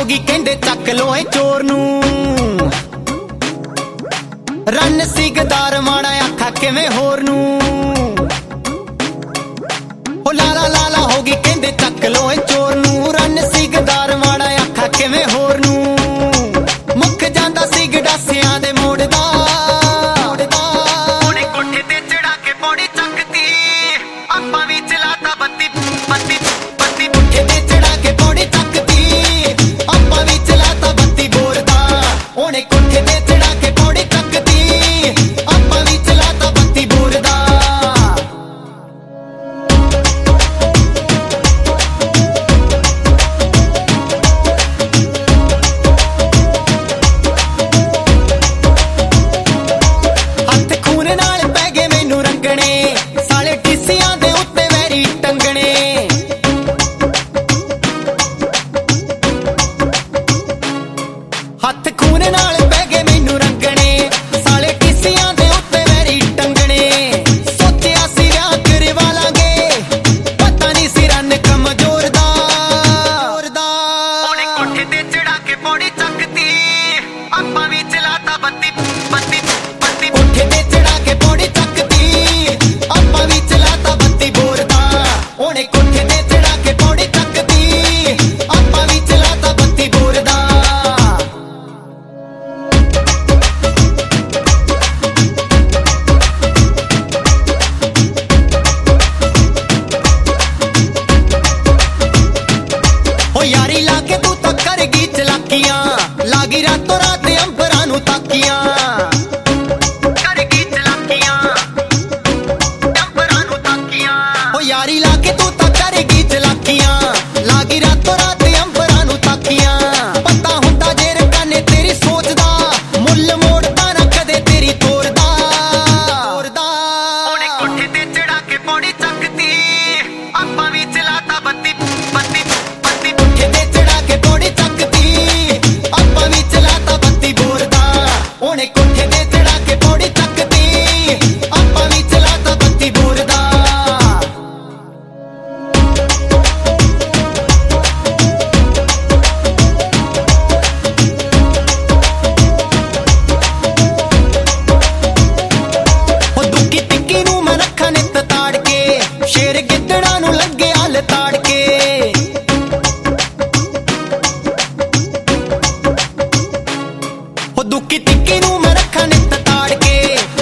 होगी कहंदे चक लो ए चोर नू रन सी गदार माड़ा आखा किवें होर नू ओ लाला लाला होगी कहंदे चक लो ए चोर नू रन सी गदार माड़ा आखा किवें होर नू मुख जांदा सी गडासियां दे मोड़दा ओने कोठे ते चढ़ा के पौड़ी चकती आपां वी चलाता बत्ती बत्ती बत्ती कोठे ते चढ़ा के पौड़ी चकती आपां वी चलाता बत्ती बोरदा ओने कोठे ते चढ़ा के पौड़ी चकती आपां वी चलाता बत्ती बोरदा हथ खून नाल पै गए मैनू रंगने साले टीसियां दे उत्ते वैरी टंगने सोचिया सी विआह करवा लांगे पता नहीं सी रन कमजोर दा ओने कोठे ते चढ़ा के पौड़ी चकती आपां वी चलाता बत्ती बत्ती बत्ती कोठे ते चढ़ा के पौड़ी चकती आपां वी चलाता बत्ती बोरदा ओने कोठे ते चढ़ा के पौड़ी चकती आपां वी चलाता बत्ती बोरदा यारी लाके तू तो करगी चलाकियां लागी रातों रात अंबरां नू ताकियां करगी चलाकियां अंबरां नू ताकियां ओ यारी लाके तू तो करगी चलाकियां लागी रातों रात अंबरां नू ताकियां पता हुंदा जे रकाने तेरी सोच दा मुੱਲ मोड़दा ना कदे तेरी तोड़दा ओने कोठे ते चढ़ा के पौड़ी चकती आपां वी चलाता बत्ती बत्ती कोठे ते चढ़ा के पौड़ी चकती आपां वी चलाता बत्ती बोरदा ओने कोठे ते चढ़ा के पौड़ी चकती आपां वी चलाता बत्ती बोरदा ओ दुक्की टिक्की नू मैं रखा नित ताड़ के शेर गिद्दड़ा नू लगे हल ताड़ के दुक्की तिक्की नू मैं रखा नित ताड़ के